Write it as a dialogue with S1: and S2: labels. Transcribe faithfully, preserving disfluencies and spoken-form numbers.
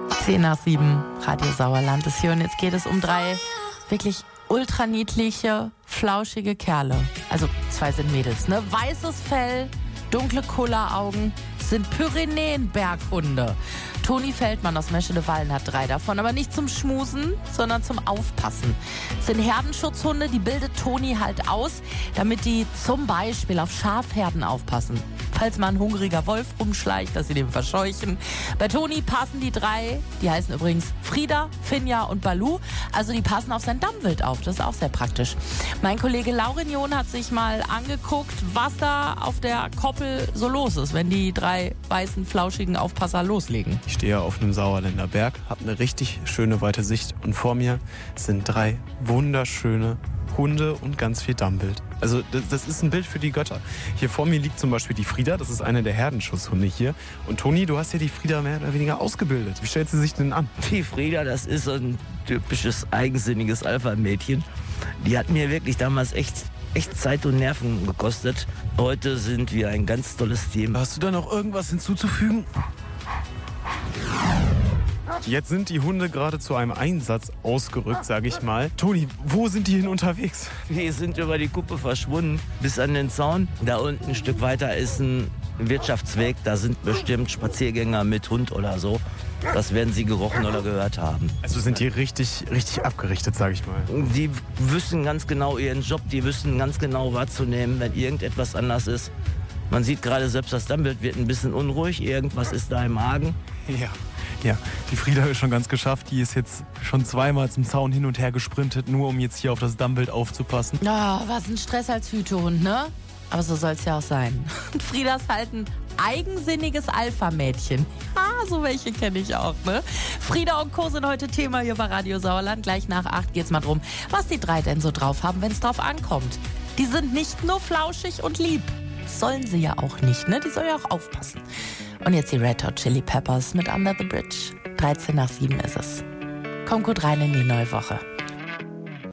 S1: Zehn nach sieben, Radio Sauerland ist hier und jetzt geht es um drei wirklich ultra niedliche, flauschige Kerle. Also zwei sind Mädels, ne? Weißes Fell, dunkle Kulleraugen, sind Pyrenäen-Berghunde. Toni Feldmann aus Meschede-Wallen hat drei davon, aber nicht zum Schmusen, sondern zum Aufpassen. Das sind Herdenschutzhunde, die bildet Toni halt aus, damit die zum Beispiel auf Schafherden aufpassen. Falls mal ein hungriger Wolf rumschleicht, dass sie den verscheuchen. Bei Toni passen die drei, die heißen übrigens Frieda, Finja und Balu, also die passen auf sein Dammwild auf, das ist auch sehr praktisch. Mein Kollege Laurinion hat sich mal angeguckt, was da auf der Koppel so los ist, wenn die drei weißen, flauschigen Aufpasser loslegen.
S2: Ich stehe auf einem Sauerländer Berg, habe eine richtig schöne weite Sicht und vor mir sind drei wunderschöne Hunde und ganz viel Dammwild. Also das, das ist ein Bild für die Götter. Hier vor mir liegt zum Beispiel die Frieda, das ist eine der Herdenschutzhunde hier. Und Toni, du hast ja die Frieda mehr oder weniger ausgebildet. Wie stellt sie sich denn an?
S3: Die Frieda, das ist so ein typisches, eigensinniges Alpha-Mädchen. Die hat mir wirklich damals echt, echt Zeit und Nerven gekostet. Heute sind wir ein ganz tolles Team.
S2: Hast du da noch irgendwas hinzuzufügen? Jetzt sind die Hunde gerade zu einem Einsatz ausgerückt, sage ich mal. Toni, wo sind die hin unterwegs?
S3: Die sind über die Kuppe verschwunden, bis an den Zaun. Da unten ein Stück weiter ist ein Wirtschaftsweg. Da sind bestimmt Spaziergänger mit Hund oder so. Das werden sie gerochen oder gehört haben.
S2: Also sind die richtig, richtig abgerichtet, sage ich mal.
S3: Die wissen ganz genau ihren Job. Die wissen ganz genau wahrzunehmen, wenn irgendetwas anders ist. Man sieht gerade, selbst das Dammwild wird ein bisschen unruhig. Irgendwas ist da im Argen.
S2: Ja. Ja, die Frieda ist schon ganz geschafft. Die ist jetzt schon zweimal zum Zaun hin und her gesprintet, nur um jetzt hier auf das Dammwild aufzupassen.
S1: Oh, was ein Stress als Hütehund, ne? Aber so soll es ja auch sein. Und Frieda ist halt ein eigensinniges Alpha-Mädchen. Ah, so welche kenne ich auch, ne? Frieda und Co. sind heute Thema hier bei Radio Sauerland. Gleich nach acht geht's mal drum, was die drei denn so drauf haben, wenn es drauf ankommt. Die sind nicht nur flauschig und lieb. Sollen sie ja auch nicht, ne? Die sollen ja auch aufpassen. Und jetzt die Red Hot Chili Peppers mit Under the Bridge. dreizehn nach sieben ist es. Komm gut rein in die neue Woche.